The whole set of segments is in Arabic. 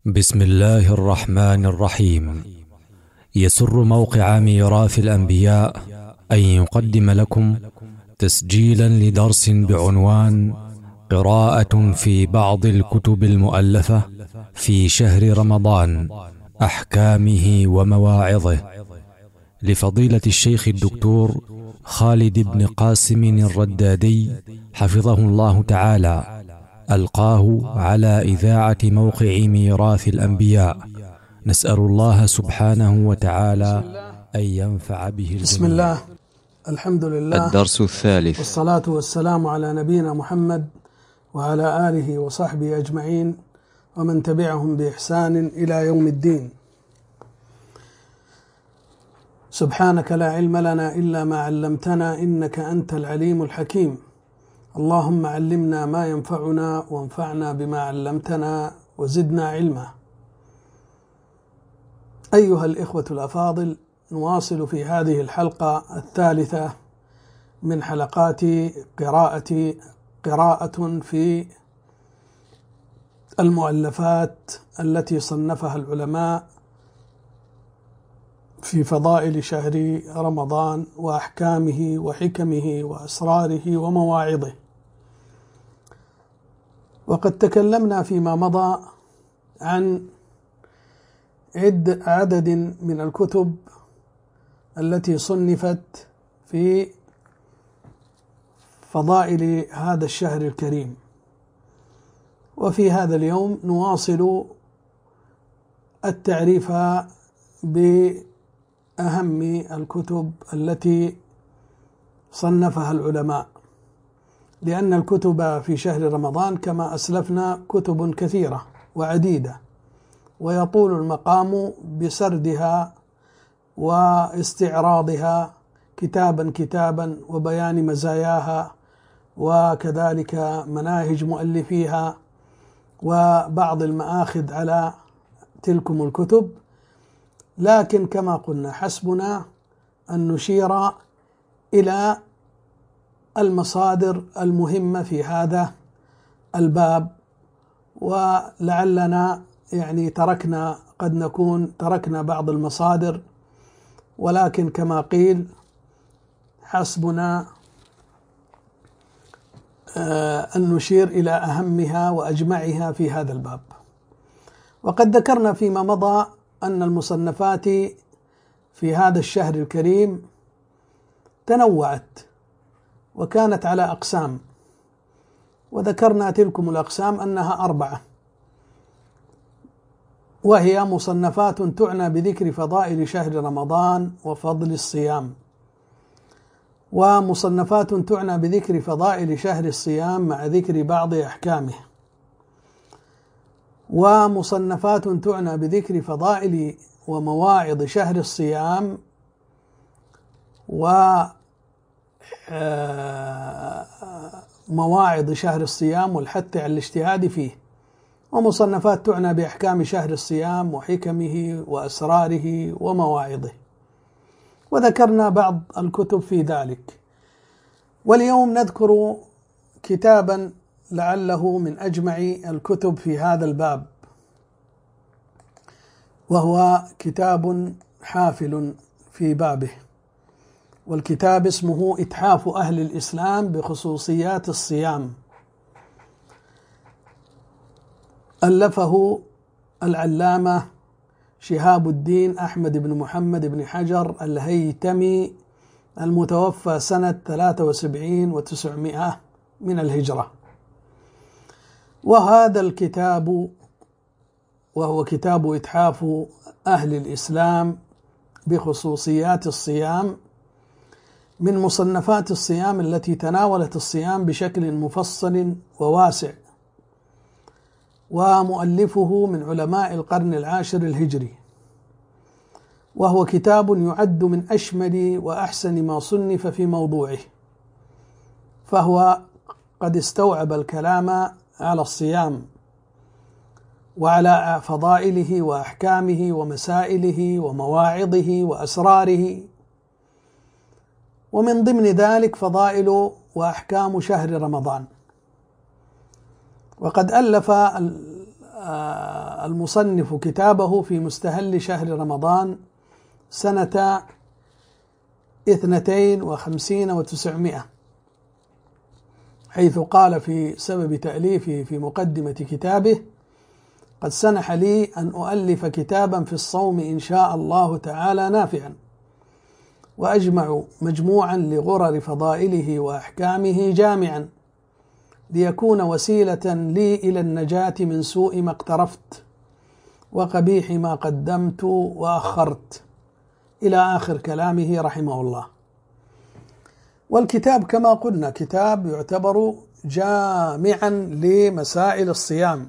بسم الله الرحمن الرحيم. يسر موقع ميراث الأنبياء أن يقدم لكم تسجيلا لدرس بعنوان قراءة في بعض الكتب المؤلفة في شهر رمضان، أحكامه ومواعظه، لفضيلة الشيخ الدكتور خالد بن قاسم الردادي حفظه الله تعالى، ألقاه على إذاعة موقع ميراث الأنبياء. نسأل الله سبحانه وتعالى أن ينفع به الجميع. بسم الله، الحمد لله، الدرس الثالث، والصلاة والسلام على نبينا محمد وعلى آله وصحبه أجمعين ومن تبعهم بإحسان إلى يوم الدين. سبحانك لا علم لنا إلا ما علمتنا إنك أنت العليم الحكيم. اللهم علمنا ما ينفعنا وانفعنا بما علمتنا وزدنا علما. أيها الإخوة الأفاضل، نواصل في هذه الحلقة الثالثة من حلقات قراءة في المؤلفات التي صنفها العلماء في فضائل شهر رمضان وأحكامه وحكمه وأسراره ومواعظه. وقد تكلمنا فيما مضى عن عدد من الكتب التي صنفت في فضائل هذا الشهر الكريم، وفي هذا اليوم نواصل التعريف بأهم الكتب التي صنفها العلماء، لأن الكتب في شهر رمضان كما أسلفنا كتب كثيرة وعديدة، ويطول المقام بسردها واستعراضها كتابا كتابا وبيان مزاياها وكذلك مناهج مؤلفيها وبعض المآخذ على تلكم الكتب. لكن كما قلنا حسبنا أن نشير إلى المصادر المهمة في هذا الباب، ولعلنا قد نكون تركنا بعض المصادر، ولكن كما قيل حسبنا أن نشير إلى أهمها وأجمعها في هذا الباب. وقد ذكرنا فيما مضى أن المصنفات في هذا الشهر الكريم تنوعت وكانت على أقسام، وذكرنا تلكم الأقسام أنها 4، وهي مصنفات تعنى بذكر فضائل شهر رمضان وفضل الصيام، ومصنفات تعنى بذكر فضائل شهر الصيام مع ذكر بعض أحكامه، ومصنفات تعنى بذكر فضائل ومواعظ شهر الصيام ومواعظ شهر الصيام والحث على الاجتهاد فيه، ومصنفات تعنى بأحكام شهر الصيام وحكمه وأسراره ومواعظه، وذكرنا بعض الكتب في ذلك. واليوم نذكر كتابا لعله من أجمع الكتب في هذا الباب، وهو كتاب حافل في بابه، والكتاب اسمه إتحاف أهل الإسلام بخصوصيات الصيام، ألفه العلامة شهاب الدين أحمد بن محمد بن حجر الهيتمي المتوفى سنة 73 و900 من الهجرة. وهذا الكتاب وهو كتاب إتحاف أهل الإسلام بخصوصيات الصيام من مصنفات الصيام التي تناولت الصيام بشكل مفصل وواسع، ومؤلفه من علماء القرن العاشر الهجري، وهو كتاب يعد من أشمل وأحسن ما صنف في موضوعه، فهو قد استوعب الكلام على الصيام وعلى فضائله وأحكامه ومسائله ومواعظه وأسراره، ومن ضمن ذلك فضائل وأحكام شهر رمضان. وقد ألف المصنف كتابه في مستهل شهر رمضان سنة 52 و900، حيث قال في سبب تأليفه في مقدمة كتابه: قد سنح لي أن أؤلف كتابا في الصوم إن شاء الله تعالى نافعا، وأجمع مجموعا لغرر فضائله وأحكامه جامعا، ليكون وسيلة لي إلى النجاة من سوء ما اقترفت وقبيح ما قدمت وأخرت، إلى آخر كلامه رحمه الله. والكتاب كما قلنا كتاب يعتبر جامعا لمسائل الصيام،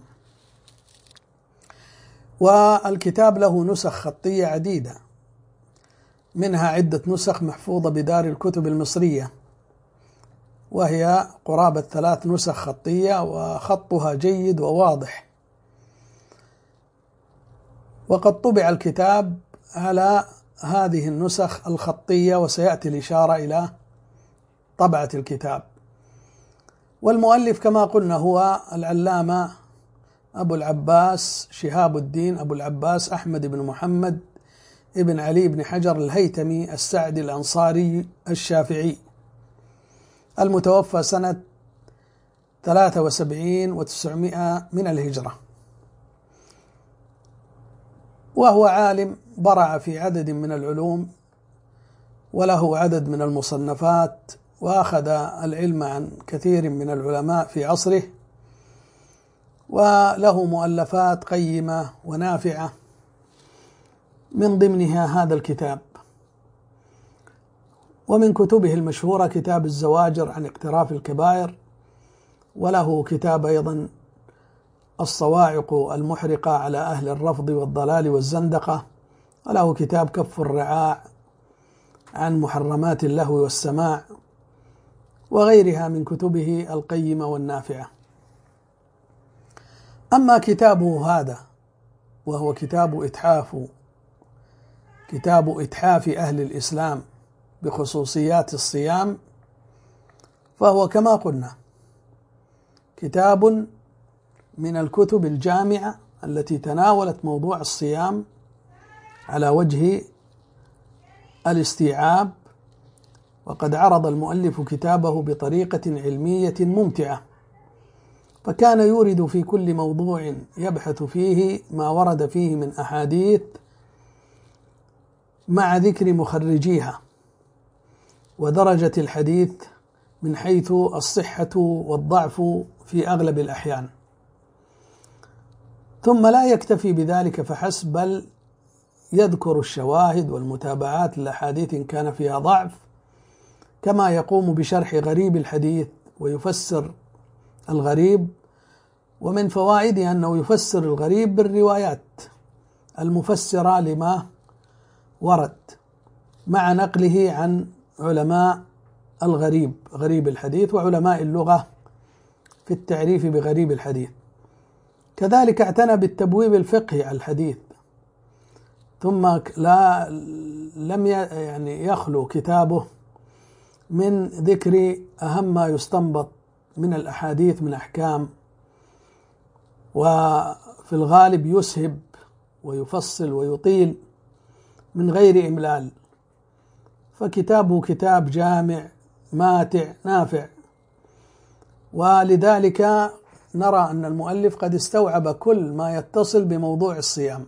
والكتاب له نسخ خطية عديدة، منها عدة نسخ محفوظة بدار الكتب المصرية، وهي قرابة 3 نسخ خطية، وخطها جيد وواضح. وقد طبع الكتاب على هذه النسخ الخطية، وسيأتي الإشارة إلى طبعة الكتاب. والمؤلف كما قلنا هو العلامة أبو العباس شهاب الدين أبو العباس أحمد بن محمد ابن علي بن حجر الهيتمي السعدي الأنصاري الشافعي، المتوفى سنة 73 و900 من الهجرة، وهو عالم برع في عدد من العلوم، وله عدد من المصنفات، وأخذ العلم عن كثير من العلماء في عصره، وله مؤلفات قيمة ونافعة، من ضمنها هذا الكتاب. ومن كتبه المشهورة كتاب الزواجر عن اقتراف الكبائر، وله كتاب أيضا الصواعق المحرقة على أهل الرفض والضلال والزندقة، وله كتاب كف الرعاع عن محرمات اللهو والسماع، وغيرها من كتبه القيمة والنافعة. أما كتابه هذا وهو كتاب إتحاف أهل الإسلام بخصوصيات الصيام، فهو كما قلنا كتاب من الكتب الجامعة التي تناولت موضوع الصيام على وجه الاستيعاب، وقد عرض المؤلف كتابه بطريقة علمية ممتعة، فكان يورد في كل موضوع يبحث فيه ما ورد فيه من أحاديث مع ذكر مخرجيها ودرجة الحديث من حيث الصحة والضعف في أغلب الأحيان. ثم لا يكتفي بذلك فحسب، بل يذكر الشواهد والمتابعات للأحاديث إن كان فيها ضعف، كما يقوم بشرح غريب الحديث ويفسر الغريب. ومن فوائده أنه يفسر الغريب بالروايات المفسرة لما ورد، مع نقله عن علماء الغريب غريب الحديث وعلماء اللغة في التعريف بغريب الحديث. كذلك اعتنى بالتبويب الفقهي على الحديث، ثم لم يخلو كتابه من ذكر أهم ما يستنبط من الأحاديث من أحكام، وفي الغالب يسهب ويفصل ويطيل من غير إملال، فكتابه كتاب جامع ماتع نافع. ولذلك نرى أن المؤلف قد استوعب كل ما يتصل بموضوع الصيام.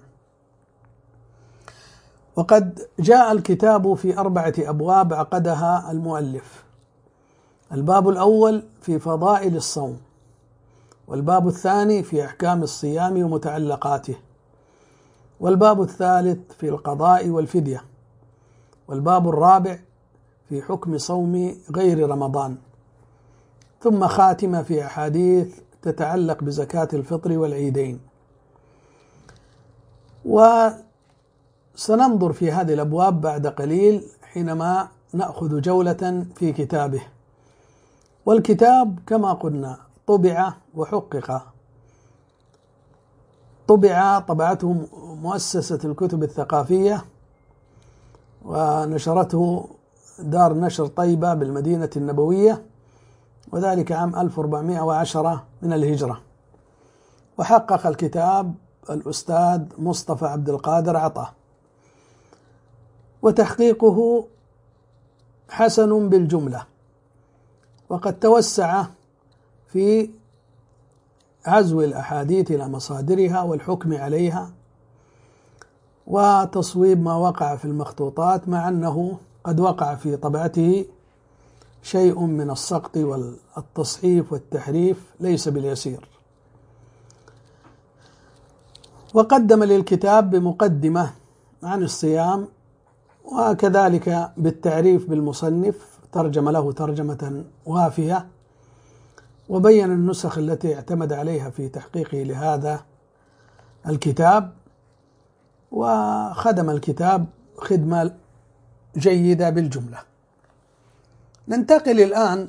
وقد جاء الكتاب في 4 أبواب عقدها المؤلف: الباب الأول في فضائل الصوم، والباب الثاني في أحكام الصيام ومتعلقاته، والباب الثالث في القضاء والفدية، والباب الرابع في حكم صوم غير رمضان، ثم خاتمة في أحاديث تتعلق بزكاة الفطر والعيدين. وسننظر في هذه الأبواب بعد قليل حينما نأخذ جولة في كتابه. والكتاب كما قلنا طبع وحقق، طبعته مؤسسة الكتب الثقافية، ونشرته دار نشر طيبة بالمدينة النبوية، وذلك عام 1410 من الهجرة. وحقق الكتاب الأستاذ مصطفى عبد القادر عطا، وتحقيقه حسن بالجملة، وقد توسع في عزو الأحاديث إلى مصادرها والحكم عليها وتصويب ما وقع في المخطوطات، مع أنه قد وقع في طبعته شيء من السقط والتصحيف والتحريف ليس باليسير. وقدم للكتاب بمقدمة عن الصيام، وكذلك بالتعريف بالمصنف، ترجم له ترجمة وافية، وبين النسخ التي اعتمد عليها في تحقيقه لهذا الكتاب، وخدم الكتاب خدمة جيدة بالجملة. ننتقل الآن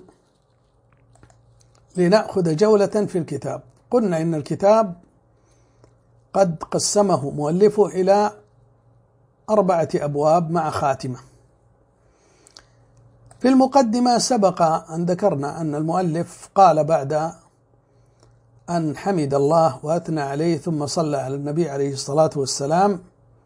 لنأخذ جولة في الكتاب. قلنا إن الكتاب قد قسمه مؤلفه إلى 4 أبواب مع خاتمة. في المقدمة سبق أن ذكرنا أن المؤلف قال بعد أن حمد الله وأثنى عليه ثم صلى على النبي عليه الصلاة والسلام،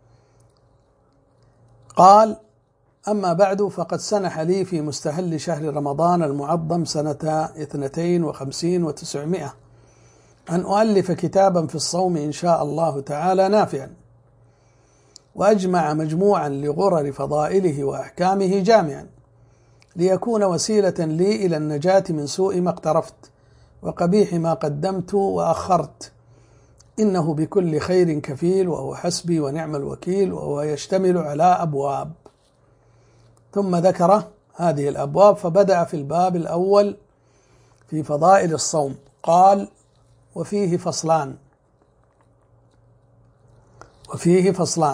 قال: أما بعد، فقد سنح لي في مستهل شهر رمضان المعظم سنة 52 و900 أن أؤلف كتابا في الصوم إن شاء الله تعالى نافعا، وأجمع مجموعا لغرر فضائله وأحكامه جامعا، ليكون وسيلة لي إلى النجاة من سوء ما اقترفت وقبيح ما قدمت وأخرت، إنه بكل خير كفيل، وهو حسبي ونعم الوكيل، وهو يشتمل على أبواب. ثم ذكر هذه الأبواب، فبدأ في الباب الأول في فضائل الصوم، قال: وفيه فصلان.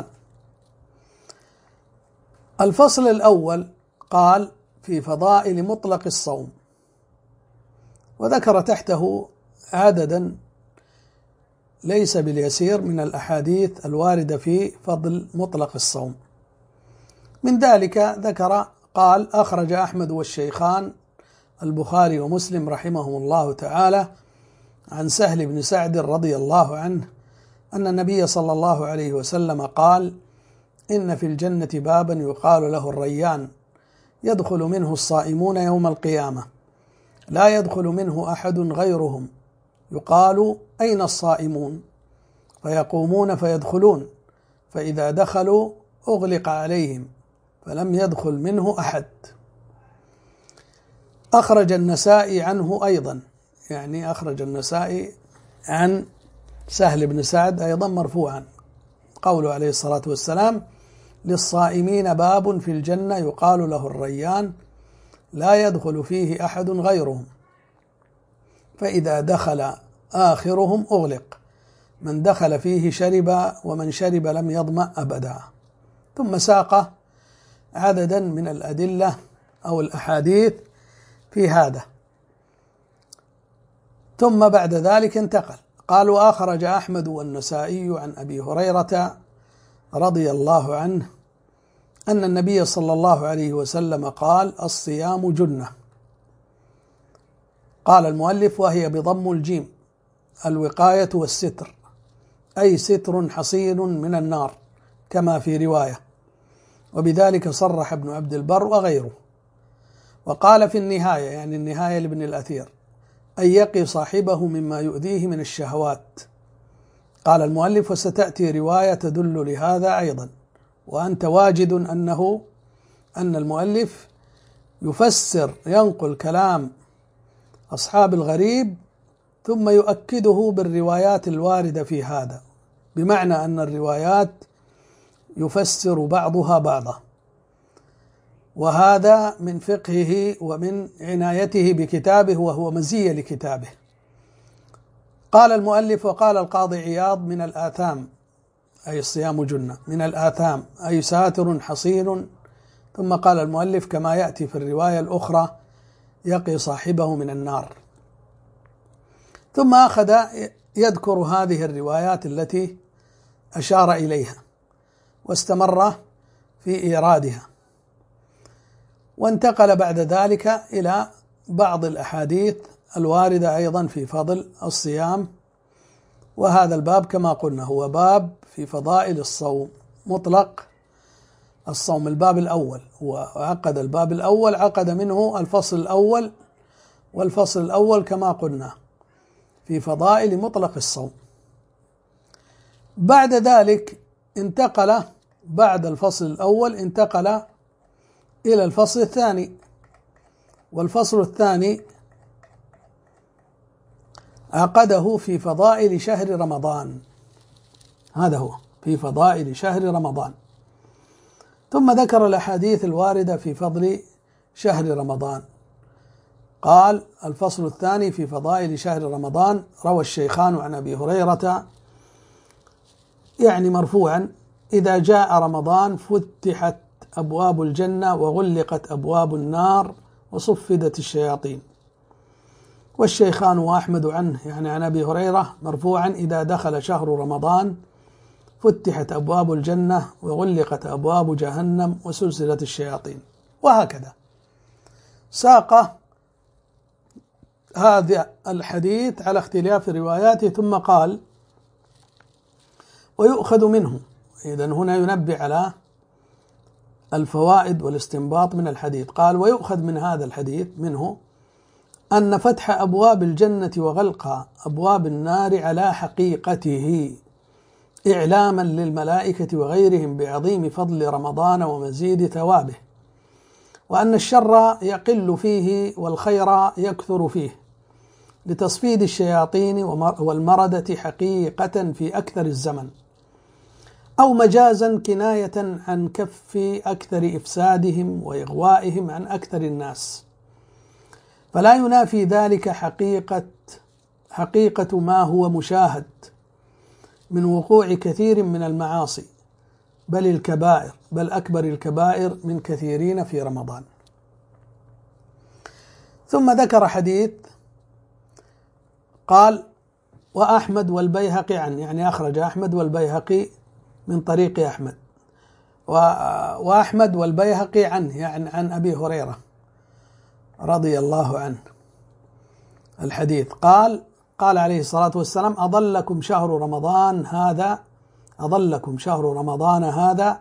الفصل الأول قال: في فضائل مطلق الصوم، وذكر تحته عددا ليس باليسير من الأحاديث الواردة في فضل مطلق الصوم. من ذلك قال: أخرج أحمد والشيخان البخاري ومسلم رحمهم الله تعالى عن سهل بن سعد رضي الله عنه أن النبي صلى الله عليه وسلم قال: إن في الجنة بابا يقال له الريان، يدخل منه الصائمون يوم القيامة، لا يدخل منه أحد غيرهم، يقال: أين الصائمون؟ فيقومون فيدخلون، فإذا دخلوا أغلق عليهم فلم يدخل منه أحد. أخرج النسائي عنه أيضا، يعني أخرج النسائي عن سهل بن سعد أيضا مرفوعا، قوله عليه الصلاة والسلام: للصائمين باب في الجنة يقال له الريان، لا يدخل فيه أحد غيرهم، فإذا دخل آخرهم أغلق، من دخل فيه شرب، ومن شرب لم يظمأ أبدا. ثم ساق عددا من الأدلة أو الأحاديث في هذا، ثم بعد ذلك انتقل. قال: وأخرج أحمد والنسائي عن أبي هريرة رضي الله عنه أن النبي صلى الله عليه وسلم قال: الصيام جنة. قال المؤلف: وهي بضم الجيم، الوقاية والستر، أي ستر حصين من النار كما في رواية، وبذلك صرح ابن عبد البر وغيره. وقال في النهاية، يعني النهاية لابن الأثير، أن يقي صاحبه مما يؤذيه من الشهوات. قال المؤلف: وستأتي رواية تدل لهذا أيضا، وأنت واجد أن المؤلف ينقل كلام أصحاب الغريب ثم يؤكده بالروايات الواردة في هذا، بمعنى أن الروايات يفسر بعضها بعضا، وهذا من فقهه ومن عنايته بكتابه، وهو مزية لكتابه. قال المؤلف: وقال القاضي عياض: من الآثام، أي الصيام جنة، من الآثام أي ساتر حصين. ثم قال المؤلف كما يأتي في الرواية الأخرى: يقي صاحبه من النار. ثم أخذ يذكر هذه الروايات التي أشار إليها، واستمر في إيرادها، وانتقل بعد ذلك إلى بعض الأحاديث الواردة أيضا في فضل الصيام، وهذا الباب كما قلنا هو باب في فضائل الصوم مطلق الصوم. الباب الأول وعقد الباب الأول، عقد منه الفصل الأول، والفصل الأول كما قلنا في فضائل مطلق الصوم. بعد ذلك انتقل بعد الفصل الأول انتقل إلى الفصل الثاني، والفصل الثاني عقده في فضائل شهر رمضان. هذا هو في فضائل شهر رمضان. ثم ذكر الأحاديث الواردة في فضل شهر رمضان. قال: الفصل الثاني في فضائل شهر رمضان. روى الشيخان عن أبي هريرة يعني مرفوعا: إذا جاء رمضان فتحت أبواب الجنة وغلقت أبواب النار وصفدت الشياطين. والشيخان وأحمد عنه يعني عن أبي هريرة مرفوعا: إذا دخل شهر رمضان فتحت أبواب الجنة وغلقت أبواب جهنم وسلسلت الشياطين. وهكذا ساق هذا الحديث على اختلاف رواياته، ثم قال: ويؤخذ منه. إذن هنا ينبه على الفوائد والاستنباط من الحديث. قال: ويؤخذ من هذا الحديث منه أن فتح أبواب الجنة وغلق أبواب النار على حقيقته إعلاما للملائكة وغيرهم بعظيم فضل رمضان ومزيد ثوابه، وأن الشر يقل فيه والخير يكثر فيه، لتصفيد الشياطين والمردة حقيقة في أكثر الزمن، أو مجازا كناية عن كف أكثر إفسادهم وإغوائهم عن أكثر الناس. فلا ينافي ذلك حقيقة ما هو مشاهد من وقوع كثير من المعاصي، بل أكبر الكبائر من كثيرين في رمضان. ثم ذكر حديث قال: وأحمد والبيهقي عنه، يعني أخرج أحمد والبيهقي من طريق أحمد، وأحمد والبيهقي عنه يعني عن أبي هريرة رضي الله عنه الحديث. قال عليه الصلاة والسلام: أضلكم شهر رمضان هذا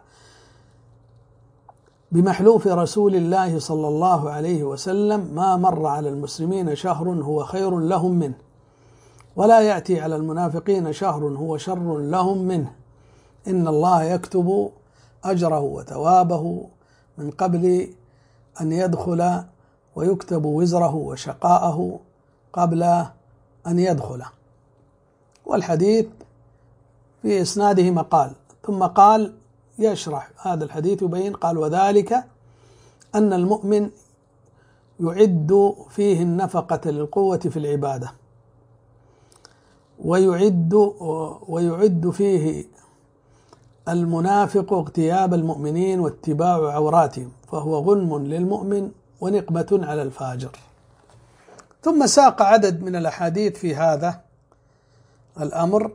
بمحلوف رسول الله صلى الله عليه وسلم ما مر على المسلمين شهر هو خير لهم منه، ولا يأتي على المنافقين شهر هو شر لهم منه، إن الله يكتب أجره وثوابه من قبل أن يدخل، ويكتب وزره وشقاءه قبل أن يدخل. والحديث في إسناده مقال. ثم قال يشرح هذا الحديث يبين، قال: وذلك أن المؤمن يعد فيه النفقة للقوة في العبادة، ويعد فيه المنافق اغتياب المؤمنين واتباع عوراتهم، فهو غنم للمؤمن ونقمة على الفاجر. ثم ساق عدد من الأحاديث في هذا الأمر،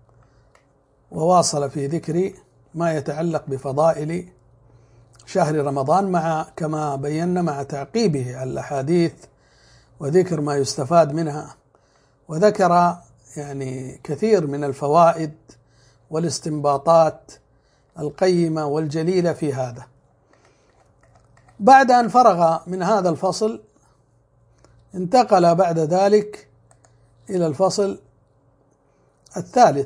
وواصل في ذكر ما يتعلق بفضائل شهر رمضان كما بينا مع تعقيبه على الأحاديث وذكر ما يستفاد منها، وذكر يعني كثير من الفوائد والاستنباطات القيمة والجليلة في هذا. بعد أن فرغ من هذا الفصل انتقل بعد ذلك إلى الفصل الثالث،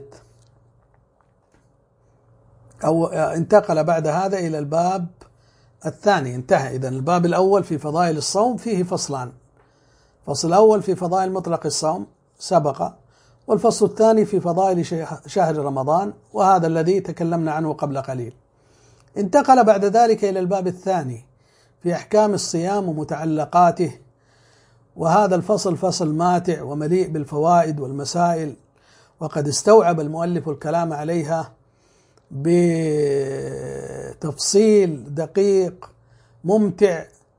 أو انتقل بعد هذا إلى الباب الثاني. انتهى إذن الباب الأول في فضائل الصوم فيه فصلان: الفصل الأول في فضائل مطلق الصوم سبق، والفصل الثاني في فضائل شهر رمضان، وهذا الذي تكلمنا عنه قبل قليل. انتقل بعد ذلك إلى الباب الثاني في أحكام الصيام ومتعلقاته، وهذا الفصل فصل ماتع ومليء بالفوائد والمسائل، وقد استوعب المؤلف الكلام عليها بتفصيل دقيق ممتع،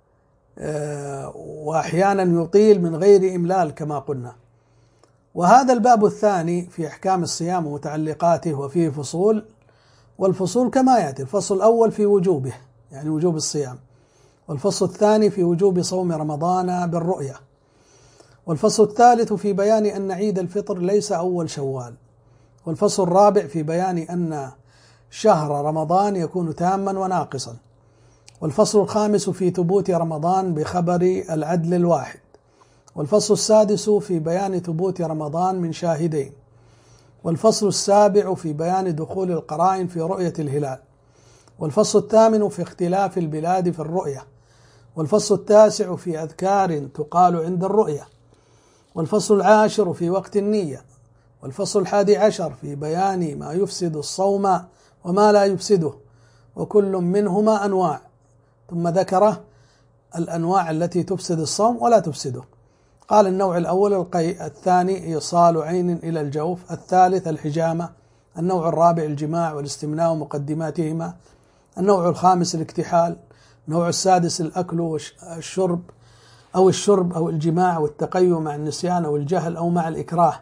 وأحيانا يطيل من غير إملال كما قلنا. وهذا الباب الثاني في أحكام الصيام ومتعلقاته وفيه فصول، والفصول كما يأتي: الفصل الأول في وجوبه يعني وجوب الصيام، والفصل الثاني في وجوب صوم رمضان بالرؤية، والفصل الثالث في بيان أن عيد الفطر ليس أول شوال، والفصل الرابع في بيان أن شهر رمضان يكون تاما وناقصا. والفصل الخامس في ثبوت رمضان بخبر العدل الواحد. والفصل السادس في بيان ثبوت رمضان من شاهدين. والفصل السابع في بيان دخول القرائن في رؤية الهلال. والفصل الثامن في اختلاف البلاد في الرؤية. والفصل التاسع في أذكار تقال عند الرؤية. والفصل العاشر في وقت النية. والفصل 11 في بيان ما يفسد الصوم وما لا يفسده، وكل منهما أنواع، ثم ذكر الأنواع التي تفسد الصوم ولا تفسده. قال: النوع الأول القيء، الثاني إيصال عين إلى الجوف، الثالث الحجامة، النوع الرابع الجماع والاستمناء ومقدماتهما، النوع الخامس الاكتحال، النوع السادس الأكل والشرب أو الجماع والتقيؤ مع النسيان أو الجهل أو مع الإكراه.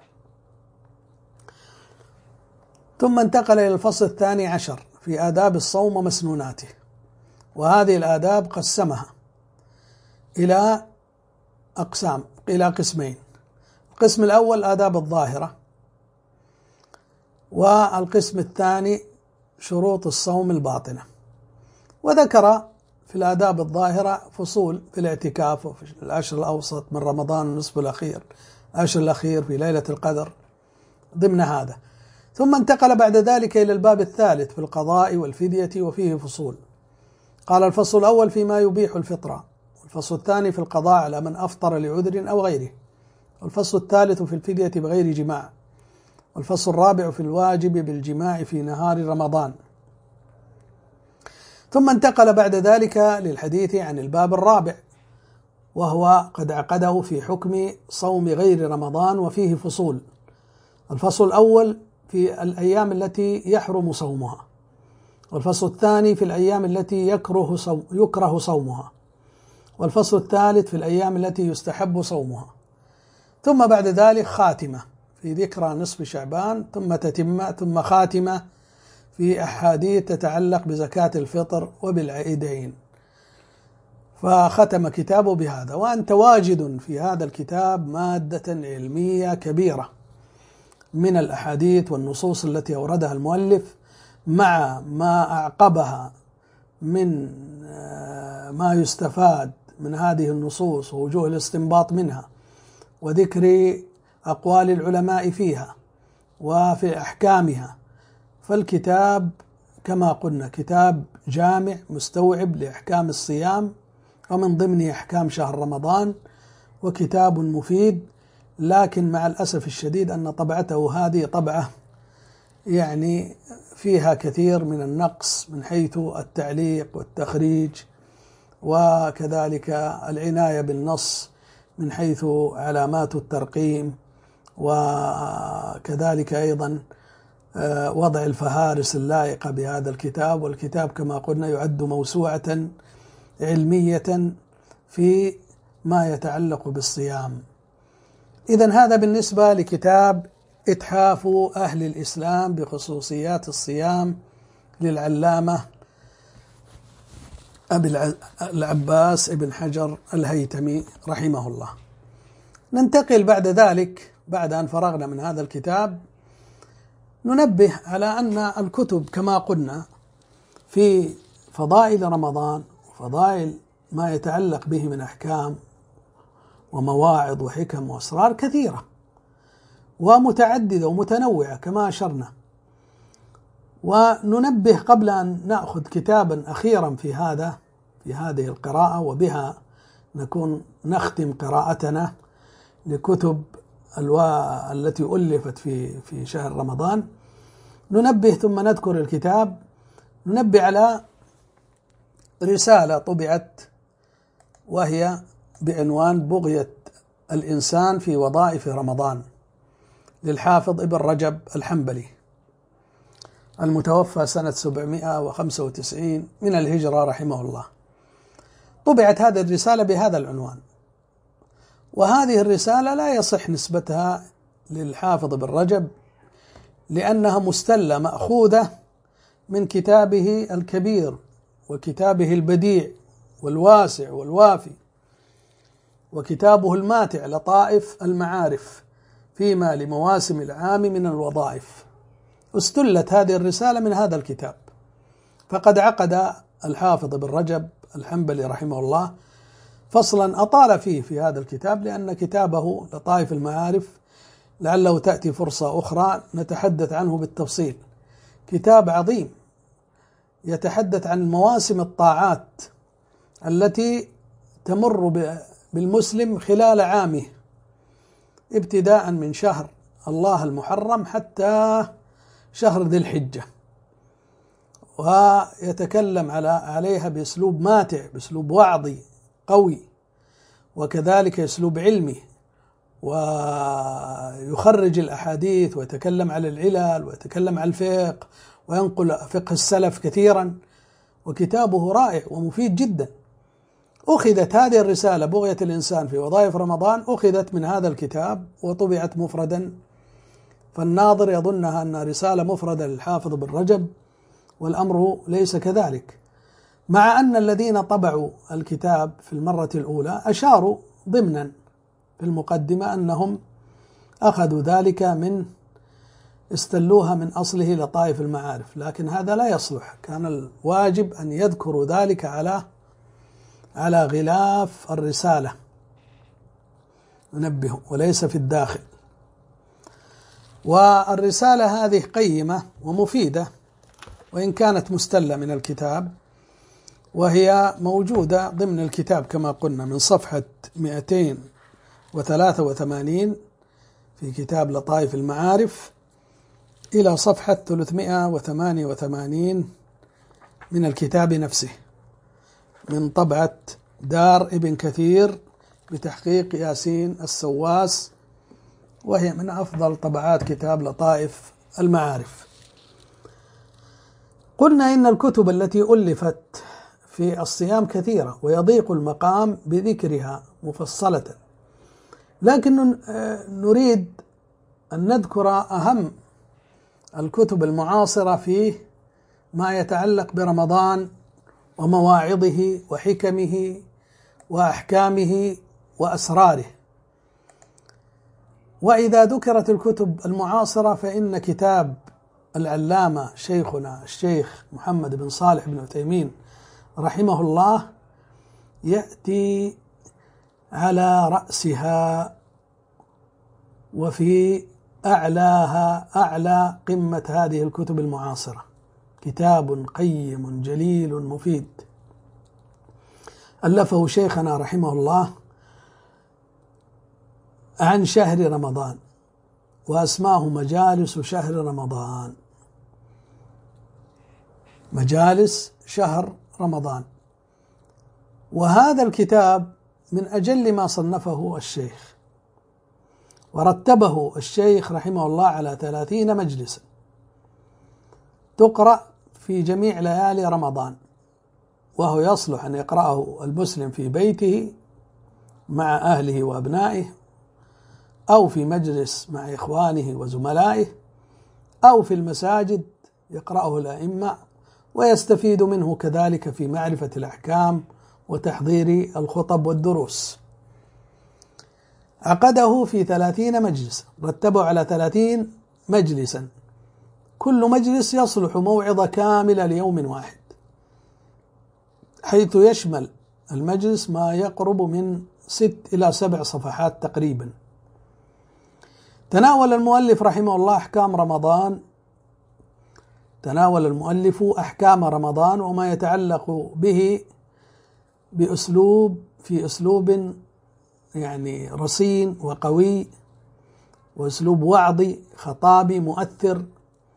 ثم انتقل إلى الفصل 12 في آداب الصوم ومسنوناته، وهذه الآداب قسمها إلى قسمين. القسم الأول آداب الظاهرة، والقسم الثاني شروط الصوم الباطنة. وذكر في الآداب الظاهرة فصول في الاعتكاف وفي العشر الأوسط من رمضان النصف الأخير، العشر الأخير في ليلة القدر ضمن هذا. ثم انتقل بعد ذلك إلى الباب الثالث في القضاء والفدية، وفيه فصول. قال: الفصل الأول فيما يبيح الفطرة، والفصل الثاني في القضاء على من أفطر لعذر أو غيره، والفصل الثالث في الفدية بغير جماع، والفصل الرابع في الواجب بالجماع في نهار رمضان. ثم انتقل بعد ذلك للحديث عن الباب الرابع، وهو قد عقده في حكم صوم غير رمضان، وفيه فصول. الفصل الأول في الأيام التي يحرم صومها، والفصل الثاني في الأيام التي يكره صومها، والفصل الثالث في الأيام التي يستحب صومها. ثم بعد ذلك خاتمة في ذكرى نصف شعبان، ثم تتمة، ثم خاتمة في أحاديث تتعلق بزكاة الفطر وبالعيدين. فختم كتابه بهذا، وأنت واجد في هذا الكتاب مادة علمية كبيرة من الأحاديث والنصوص التي أوردها المؤلف، مع ما أعقبها من ما يستفاد من هذه النصوص ووجوه الاستنباط منها، وذكر أقوال العلماء فيها وفي أحكامها. فالكتاب كما قلنا كتاب جامع مستوعب لأحكام الصيام، ومن ضمن أحكام شهر رمضان، وكتاب مفيد. لكن مع الأسف الشديد أن طبعته هذه طبعة يعني فيها كثير من النقص من حيث التعليق والتخريج، وكذلك العناية بالنص من حيث علامات الترقيم، وكذلك أيضا وضع الفهارس اللائقة بهذا الكتاب. والكتاب كما قلنا يعد موسوعة علمية في ما يتعلق بالصيام. إذن هذا بالنسبة لكتاب إتحاف أهل الإسلام بخصوصيات الصيام للعلامة أبي العباس ابن حجر الهيتمي رحمه الله. ننتقل بعد ذلك، بعد أن فرغنا من هذا الكتاب، ننبه على أن الكتب كما قلنا في فضائل رمضان وفضائل ما يتعلق به من أحكام ومواعظ وحكم وأسرار كثيرة ومتعددة ومتنوعة كما أشرنا. وننبه قبل أن نأخذ كتابا أخيرا في هذه القراءة، وبها نختم قراءتنا لكتب التي ألفت في شهر رمضان. ننبه ثم نذكر الكتاب. ننبه على رسالة طبعت وهي بعنوان بغية الإنسان في وظائف رمضان للحافظ ابن رجب الحنبلي المتوفى سنة 795 من الهجرة رحمه الله. طبعت هذه الرسالة بهذا العنوان، وهذه الرسالة لا يصح نسبتها للحافظ ابن رجب لأنها مستلة مأخوذة من كتابه الكبير وكتابه البديع والواسع والوافي، وكتابه الماتع لطائف المعارف فيما لمواسم العام من الوظائف. استلت هذه الرسالة من هذا الكتاب. فقد عقد الحافظ ابن رجب الحنبلي رحمه الله فصلا أطال فيه في هذا الكتاب، لأن كتابه لطائف المعارف لعله تأتي فرصة أخرى نتحدث عنه بالتفصيل. كتاب عظيم يتحدث عن مواسم الطاعات التي تمر بالمسلم خلال عامه، ابتداء من شهر الله المحرم حتى شهر ذي الحجة، ويتكلم عليها بأسلوب ماتع، بأسلوب وعظي قوي، وكذلك أسلوب علمي، ويخرج الأحاديث ويتكلم على العلل ويتكلم على الفقه وينقل فقه السلف كثيرا، وكتابه رائع ومفيد جدا. أخذت هذه الرسالة بغية الإنسان في وظائف رمضان، أخذت من هذا الكتاب وطبعت مفردا، فالناظر يظنها أن رسالة مفردة للحافظ ابن رجب، والأمر ليس كذلك، مع أن الذين طبعوا الكتاب في المرة الأولى أشاروا ضمنا في المقدمة أنهم أخذوا ذلك استلوها من أصله لطائف المعارف، لكن هذا لا يصلح، كان الواجب أن يذكروا ذلك على غلاف الرسالة، ننبه، وليس في الداخل. والرسالة هذه قيمة ومفيدة وإن كانت مستلة من الكتاب، وهي موجودة ضمن الكتاب كما قلنا من صفحة 283 في كتاب لطائف المعارف إلى صفحة 388 من الكتاب نفسه، من طبعة دار ابن كثير بتحقيق ياسين السواس، وهي من أفضل طبعات كتاب لطائف المعارف. قلنا إن الكتب التي ألفت في الصيام كثيرة ويضيق المقام بذكرها مفصلة، لكن نريد أن نذكر أهم الكتب المعاصرة فيه ما يتعلق برمضان ومواعظه وحكمه وأحكامه وأسراره. وإذا ذكرت الكتب المعاصرة فإن كتاب العلامة شيخنا الشيخ محمد بن صالح بن عثيمين رحمه الله يأتي على رأسها وفي أعلاها، أعلى قمة هذه الكتب المعاصرة، كتاب قيم جليل مفيد ألفه شيخنا رحمه الله عن شهر رمضان، وأسماه مجالس شهر رمضان، مجالس شهر رمضان. وهذا الكتاب من أجل ما صنفه الشيخ، ورتبه الشيخ رحمه الله على 30 مجلسا تقرأ في جميع ليالي رمضان، وهو يصلح أن يقرأه المسلم في بيته مع أهله وأبنائه، أو في مجلس مع إخوانه وزملائه، أو في المساجد يقرأه الأئمة، ويستفيد منه كذلك في معرفة الأحكام وتحضير الخطب والدروس. عقده في 30 مجلس، رتبه على 30 مجلسا، كل مجلس يصلح موعظة كاملة ليوم واحد، حيث يشمل المجلس ما يقرب من 6 إلى 7 صفحات تقريبا. تناول المؤلف رحمه الله أحكام رمضان، تناول المؤلف أحكام رمضان وما يتعلق به في أسلوب يعني رصين وقوي، وأسلوب وعظي خطابي مؤثر.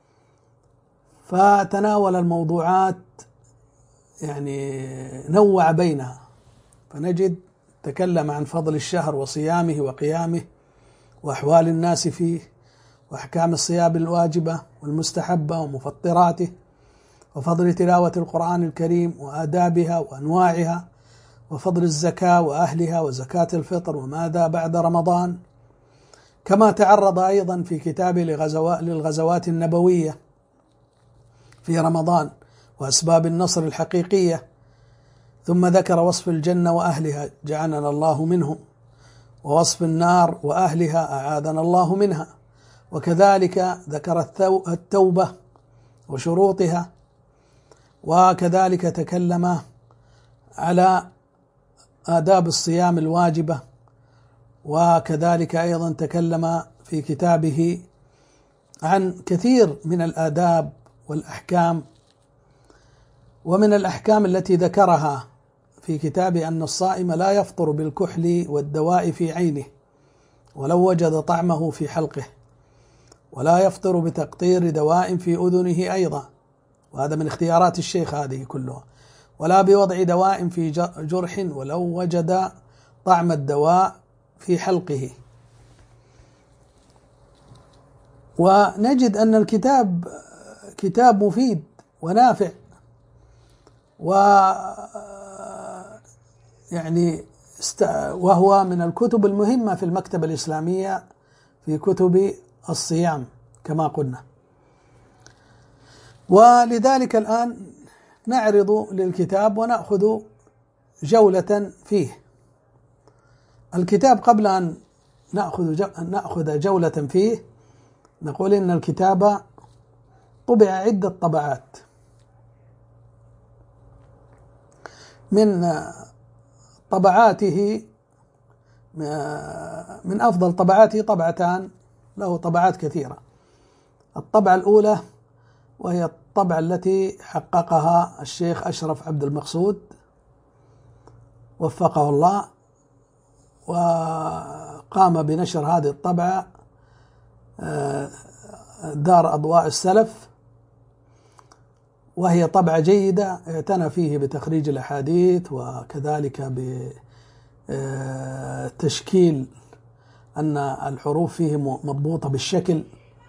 فتناول الموضوعات يعني نوع بينها، فنجد تكلم عن فضل الشهر وصيامه وقيامه وأحوال الناس فيه، وأحكام الصيام الواجبة والمستحبة ومفطراته، وفضل تلاوة القرآن الكريم وآدابها وأنواعها، وفضل الزكاة وأهلها وزكاة الفطر وماذا بعد رمضان. كما تعرض أيضا في كتابه للغزوات النبوية في رمضان وأسباب النصر الحقيقية، ثم ذكر وصف الجنة وأهلها جعلنا الله منهم، ووصف النار وأهلها أعاذنا الله منها، وكذلك ذكر التوبة وشروطها، وكذلك تكلم على آداب الصيام الواجبة، وكذلك أيضا تكلم في كتابه عن كثير من الآداب والأحكام. ومن الأحكام التي ذكرها في كتابه أن الصائم لا يفطر بالكحل والدواء في عينه ولو وجد طعمه في حلقه، ولا يفطر بتقطير دواء في أذنه أيضا، وهذا من اختيارات الشيخ هذه كلها، ولا بوضع دواء في جرح ولو وجد طعم الدواء في حلقه. ونجد أن الكتاب كتاب مفيد ونافع، وهو من الكتب المهمة في المكتبة الإسلامية في كتب الصيام كما قلنا. ولذلك الآن نعرض للكتاب ونأخذ جولة فيه. الكتاب قبل أن نأخذ جولة فيه نقول إن الكتاب طبع عدة طبعات. من طبعاته من أفضل طبعاته طبعتان، له طبعات كثيرة. الطبعة الأولى وهي الطبعة التي حققها الشيخ أشرف عبد المقصود وفقه الله، وقام بنشر هذه الطبعة دار أضواء السلف، وهي طبعة جيدة اعتنى فيه بتخريج الأحاديث، وكذلك بتشكيل أن الحروف فيه مضبوطة بالشكل،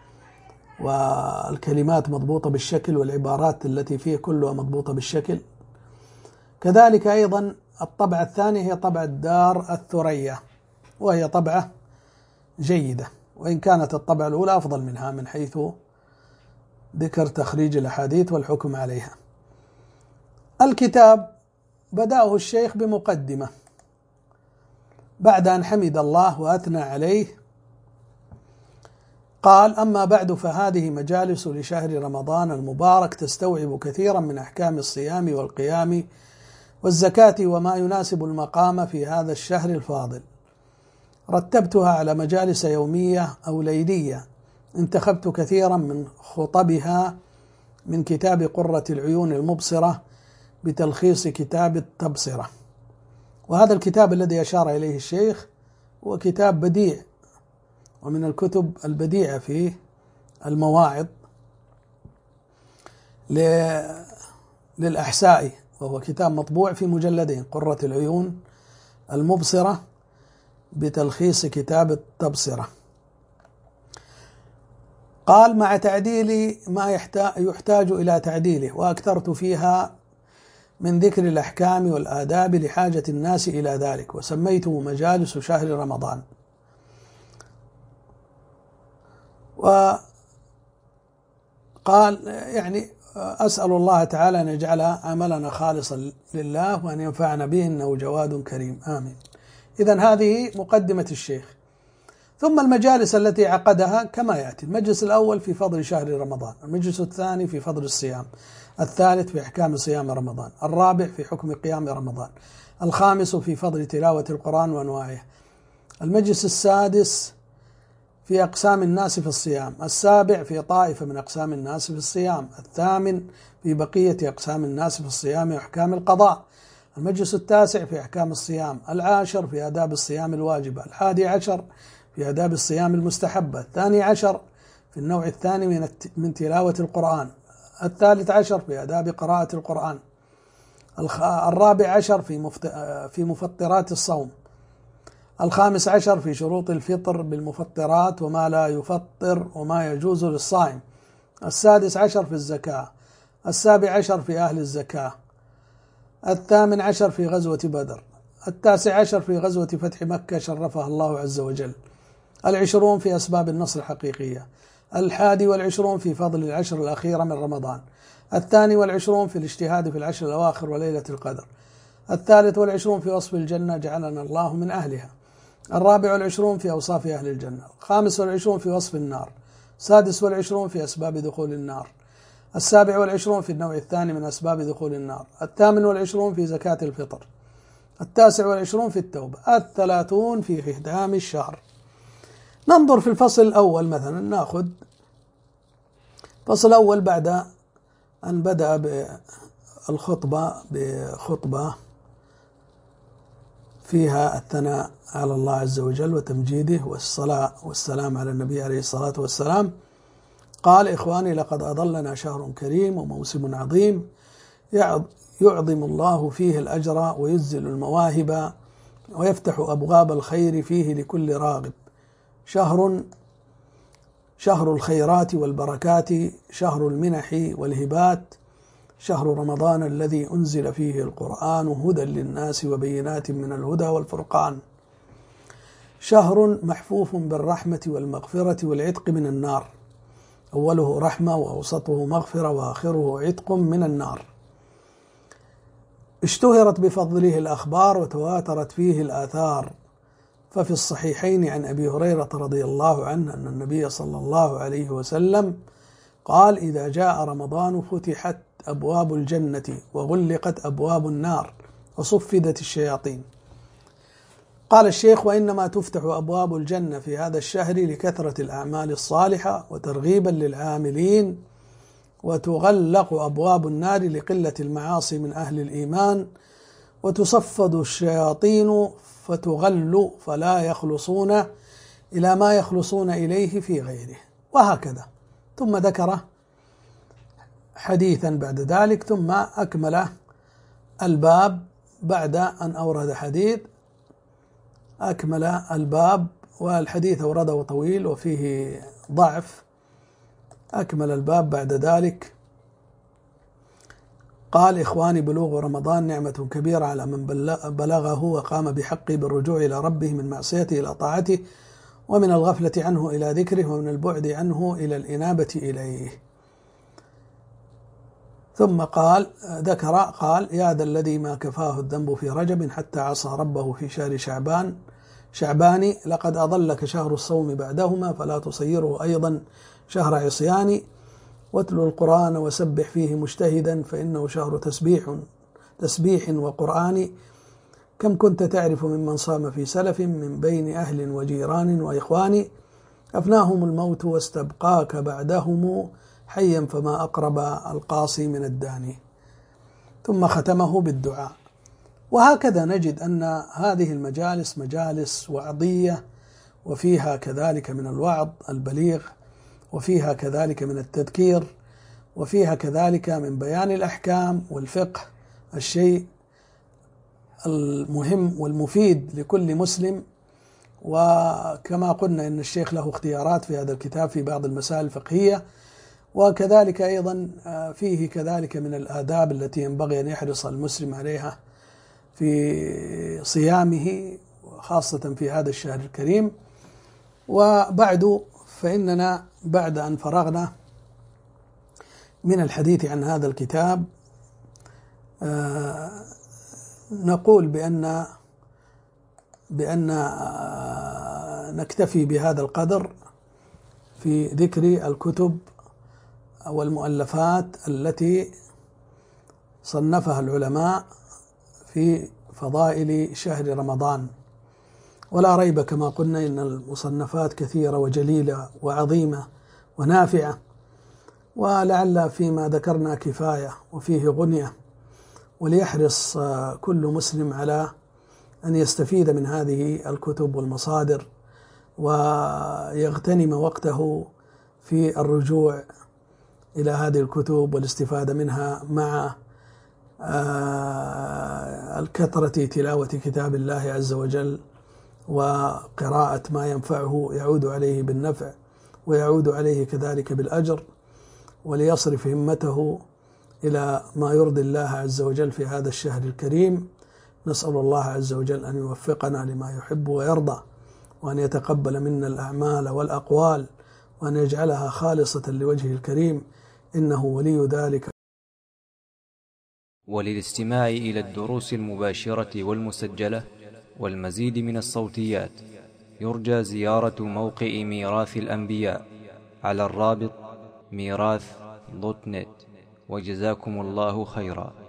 والكلمات مضبوطة بالشكل، والعبارات التي فيه كلها مضبوطة بالشكل. كذلك أيضا الطبعة الثانية هي طبعة دار الثريا، وهي طبعة جيدة، وإن كانت الطبعة الأولى أفضل منها من حيث ذكر تخريج الأحاديث والحكم عليها. الكتاب بدأه الشيخ بمقدمة بعد أن حمد الله وأثنى عليه، قال: أما بعد فهذه مجالس لشهر رمضان المبارك تستوعب كثيرا من أحكام الصيام والقيام والزكاة وما يناسب المقام في هذا الشهر الفاضل. رتبتها على مجالس يومية أو ليلية، انتخبت كثيرا من خطبها من كتاب قرة العيون المبصرة بتلخيص كتاب التبصرة. وهذا الكتاب الذي أشار إليه الشيخ هو كتاب بديع، ومن الكتب البديعة في المواعظ للأحسائي، وهو كتاب مطبوع في مجلدين: قرة العيون المبصرة بتلخيص كتاب التبصرة. قال: مع تعديل ما يحتاج إلى تعديله، وأكثرت فيها من ذكر الأحكام والآداب لحاجة الناس إلى ذلك، وسميته مجالس شهر رمضان. وقال: يعني أسأل الله تعالى أن يجعل عملنا خالصا لله وأن ينفعنا به إنه جواد كريم، آمين. إذن هذه مقدمة الشيخ. ثم المجالس التي عقدها كما يأتي: المجلس الأول في فضل شهر رمضان، المجلس الثاني في فضل الصيام، الثالث في أحكام صيام رمضان، الرابع في حكم قيام رمضان، الخامس في فضل تلاوة القرآن وأنواعه، المجلس السادس في أقسام الناس في الصيام، السابع في طائفة من أقسام الناس في الصيام، الثامن في بقية أقسام الناس في الصيام وأحكام القضاء، المجلس التاسع في أحكام الصيام، العاشر في آداب الصيام الواجبة، الحادي عشر في آداب الصيام المستحبة، الثاني عشر في النوع الثاني من تلاوة القرآن، الثالث عشر في آداب قراءة القرآن، الرابع عشر في مفطرات الصوم، الخامس عشر في شروط الفطر بالمفطرات وما لا يفطر وما يجوز للصائم، السادس عشر في الزكاة، السابع عشر في أهل الزكاة، الثامن عشر في غزوة بدر، التاسع عشر في غزوة فتح مكة شرفها الله عز وجل، العشرون في أسباب النصر الحقيقية، الحادي والعشرون في فضل العشر الأخيرة من رمضان، الثاني والعشرون في الاجتهاد في العشر الأواخر وليلة القدر، الثالث والعشرون في وصف الجنة جعلنا الله من أهلها، الرابع والعشرون في أوصاف أهل الجنة، الخامس والعشرون في وصف النار، 26 في أسباب دخول النار. 27 في النوع الثاني من أسباب دخول النار. 28 في زكاة الفطر. 29 في التوبة. 30 في ختام الشهر. ننظر في الفصل الأول مثلا، نأخذ الفصل الأول بعد أن بدأ بخطبة فيها الثناء على الله عز وجل وتمجيده والصلاة والسلام على النبي عليه الصلاة والسلام. قال: إخواني، لقد أضلنا شهر كريم وموسم عظيم يعظم الله فيه الأجر ويزل المواهب ويفتح أبواب الخير فيه لكل راغب. شهر الخيرات والبركات، شهر المنح والهبات، شهر رمضان الذي أنزل فيه القرآن هدى للناس وبينات من الهدى والفرقان. شهر محفوف بالرحمة والمغفرة والعتق من النار، أوله رحمة وأوسطه مغفرة وآخره عتق من النار. اشتهرت بفضله الأخبار وتواترت فيه الآثار، ففي الصحيحين عن أبي هريرة رضي الله عنه أن النبي صلى الله عليه وسلم قال: إذا جاء رمضان فتحت أبواب الجنة وغلقت أبواب النار وصفدت الشياطين. قال الشيخ: وإنما تفتح أبواب الجنة في هذا الشهر لكثرة الأعمال الصالحة وترغيبا للعاملين، وتغلق أبواب النار لقلة المعاصي من أهل الإيمان، وتصفد الشياطين فتغل فلا يخلصون إلى ما يخلصون إليه في غيره، وهكذا. ثم ذكر حديثا بعد ذلك، ثم أكمل الباب بعد أن أورد حديث، أكمل الباب، والحديث أورده طويل وفيه ضعف. أكمل الباب بعد ذلك قال: إخواني، بلوغ رمضان نعمة كبيرة على من بلغه وقام بحقه بالرجوع إلى ربه من معصيته إلى طاعته، ومن الغفلة عنه إلى ذكره، ومن البعد عنه إلى الإنابة إليه. ثم قال: يا ذا الذي ما كفاه الذنب في رجب حتى عصى ربه في شهر شعبان لقد أضلك شهر الصوم بعدهما، فلا تصيره أيضا شهر عصيان، واتلو القرآن وسبح فيه مجتهدا، فإنه شهر تسبيح وقرآن. كم كنت تعرف ممن صام في سلف من بين أهل وجيران وإخوان، أفناهم الموت واستبقاك بعدهم حيا، فما أقرب القاصي من الداني. ثم ختمه بالدعاء. وهكذا نجد أن هذه المجالس مجالس وعظية، وفيها كذلك من الوعظ البليغ، وفيها كذلك من التذكير، وفيها كذلك من بيان الأحكام والفقه، الشيء المهم والمفيد لكل مسلم. وكما قلنا إن الشيخ له اختيارات في هذا الكتاب في بعض المسائل الفقهية، وكذلك أيضا فيه كذلك من الآداب التي ينبغي أن يحرص المسلم عليها في صيامه، خاصة في هذا الشهر الكريم. وبعد فإننا بعد أن فرغنا من الحديث عن هذا الكتاب نقول بأن نكتفي بهذا القدر في ذكر الكتب والمؤلفات التي صنفها العلماء في فضائل شهر رمضان. ولا ريب كما قلنا إن المصنفات كثيرة وجليلة وعظيمة ونافعة، ولعل فيما ذكرنا كفاية وفيه غنية، وليحرص كل مسلم على أن يستفيد من هذه الكتب والمصادر، ويغتنم وقته في الرجوع إلى هذه الكتب والاستفادة منها مع الكثرة تلاوة كتاب الله عز وجل، وقراءة ما ينفعه يعود عليه بالنفع ويعود عليه كذلك بالأجر، وليصرف همته إلى ما يرضي الله عز وجل في هذا الشهر الكريم. نسأل الله عز وجل أن يوفقنا لما يحب ويرضى، وأن يتقبل منا الأعمال والأقوال، وأن يجعلها خالصة لوجهه الكريم، إنه ولي ذلك. وللاستماع إلى الدروس المباشرة والمسجلة والمزيد من الصوتيات، يرجى زيارة موقع ميراث الأنبياء على الرابط ميراث دوت نت. وجزاكم الله خيرا.